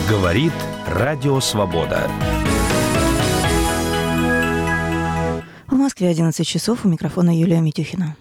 Говорит Радио Свобода. В Москве 11 часов. У микрофона Юлия Митюхина.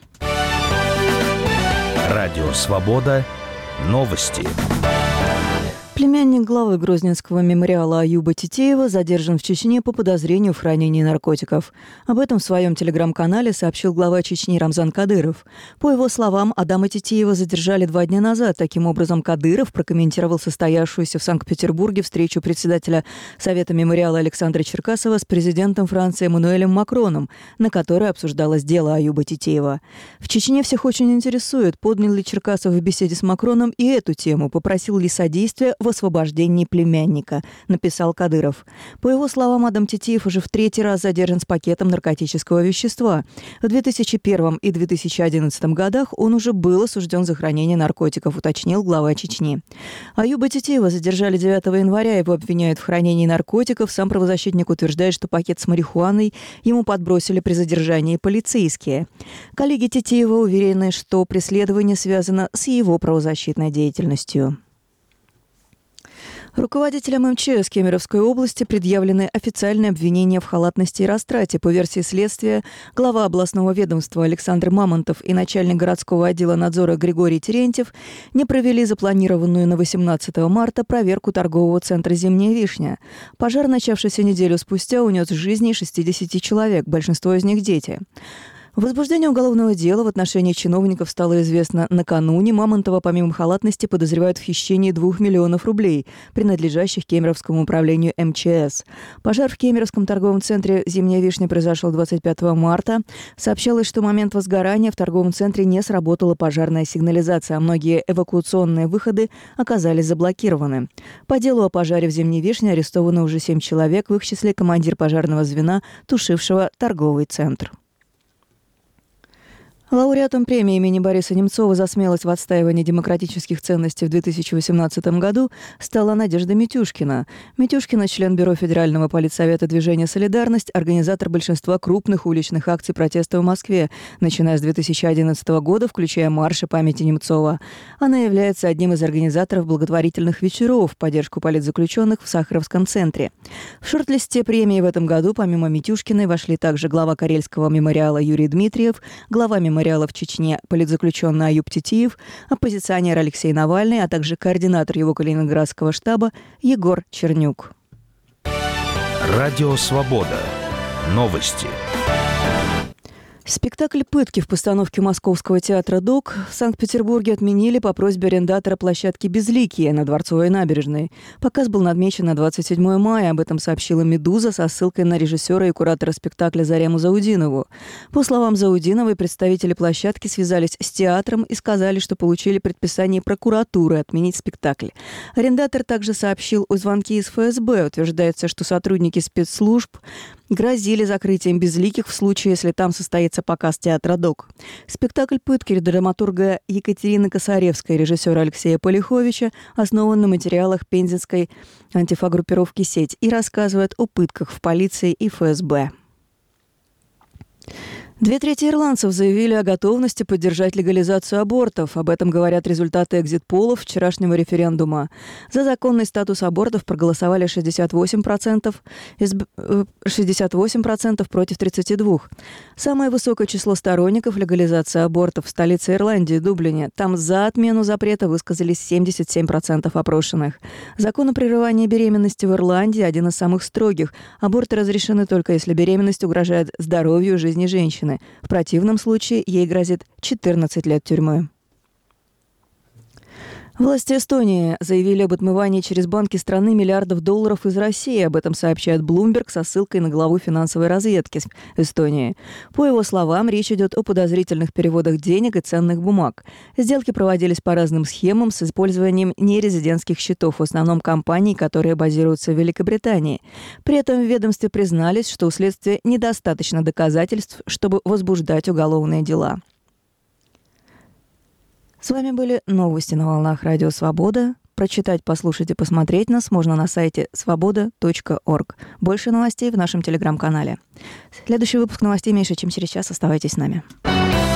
Радио Свобода. Новости. Племянник главы Грозненского мемориала Аюба Титеева задержан в Чечне по подозрению в хранении наркотиков. Об этом в своем телеграм-канале сообщил глава Чечни Рамзан Кадыров. По его словам, Адама Титеева задержали 2 дня назад. Таким образом, Кадыров прокомментировал состоявшуюся в Санкт-Петербурге встречу председателя Совета мемориала Александра Черкасова с президентом Франции Эммануэлем Макроном, на которой обсуждалось дело Аюба Титеева. В Чечне всех очень интересует, поднял ли Черкасов в беседе с Макроном и эту тему, попросил ли содействия в освобождении племянника, написал Кадыров. По его словам, Адам Титеев уже в 3-й раз задержан с пакетом наркотического вещества. В 2001 и 2011 годах он уже был осужден за хранение наркотиков, уточнил глава Чечни. Аюба Титеева задержали 9 января, его обвиняют в хранении наркотиков. Сам правозащитник утверждает, что пакет с марихуаной ему подбросили при задержании полицейские. Коллеги Титеева уверены, что преследование связано с его правозащитной деятельностью. Руководителям МЧС Кемеровской области предъявлены официальные обвинения в халатности и растрате. По версии следствия, глава областного ведомства Александр Мамонтов и начальник городского отдела надзора Григорий Терентьев не провели запланированную на 18 марта проверку торгового центра «Зимняя вишня». Пожар, начавшийся неделю спустя, унес жизни 60 человек, большинство из них дети. Возбуждение уголовного дела в отношении чиновников стало известно накануне. Мамонтова, помимо халатности, подозревают в хищении 2 миллионов рублей, принадлежащих Кемеровскому управлению МЧС. Пожар в Кемеровском торговом центре «Зимняя вишня» произошел 25 марта. Сообщалось, что в момент возгорания в торговом центре не сработала пожарная сигнализация, а многие эвакуационные выходы оказались заблокированы. По делу о пожаре в «Зимней вишне» арестовано уже 7 человек, в их числе командир пожарного звена, тушившего торговый центр. Лауреатом премии имени Бориса Немцова за смелость в отстаивании демократических ценностей в 2018 году стала Надежда Митюшкина. Митюшкина – член Бюро Федерального политсовета движения «Солидарность», организатор большинства крупных уличных акций протеста в Москве, начиная с 2011 года, включая марши памяти Немцова. Она является одним из организаторов благотворительных вечеров в поддержку политзаключенных в Сахаровском центре. В шорт-листе премии в этом году помимо Митюшкиной вошли также глава Карельского мемориала Юрий Дмитриев, глава мемориала в Чечне политзаключенный Аюб Титеев, оппозиционер Алексей Навальный, а также координатор его калининградского штаба Егор Чернюк. Радио Свобода. Новости. Спектакль «Пытки» в постановке Московского театра ДОК в Санкт-Петербурге отменили по просьбе арендатора площадки «Безликие» на Дворцовой набережной. Показ был намечен на 27 мая. Об этом сообщила «Медуза» со ссылкой на режиссера и куратора спектакля Зарему Заудинову. По словам Заудиновой, представители площадки связались с театром и сказали, что получили предписание прокуратуры отменить спектакль. Арендатор также сообщил о звонке из ФСБ. Утверждается, что сотрудники спецслужб грозили закрытием «Безликих» в случае, если там состоится показ театра ДОК. Спектакль «Пытки» драматурга Екатерины Косаревской и режиссера Алексея Полиховича основан на материалах пензенской антифа-группировки «Сеть» и рассказывает о пытках в полиции и ФСБ. 2/3 ирландцев заявили о готовности поддержать легализацию абортов. Об этом говорят результаты экзит-полов вчерашнего референдума. За законный статус абортов проголосовали 68%, 68% против 32%. Самое высокое число сторонников легализации абортов в столице Ирландии, Дублине. Там за отмену запрета высказались 77% опрошенных. Закон о прерывании беременности в Ирландии один из самых строгих. Аборты разрешены только если беременность угрожает здоровью и жизни женщины. В противном случае ей грозит 14 лет тюрьмы. Власти Эстонии заявили об отмывании через банки страны миллиардов долларов из России. Об этом сообщает Bloomberg со ссылкой на главу финансовой разведки Эстонии. По его словам, речь идет о подозрительных переводах денег и ценных бумаг. Сделки проводились по разным схемам с использованием нерезидентских счетов, в основном компаний, которые базируются в Великобритании. При этом в ведомстве признались, что у следствия недостаточно доказательств, чтобы возбуждать уголовные дела. С вами были новости на волнах Радио Свобода. Прочитать, послушать и посмотреть нас можно на сайте svoboda.org. Больше новостей в нашем телеграм-канале. Следующий выпуск новостей меньше, чем через час. Оставайтесь с нами.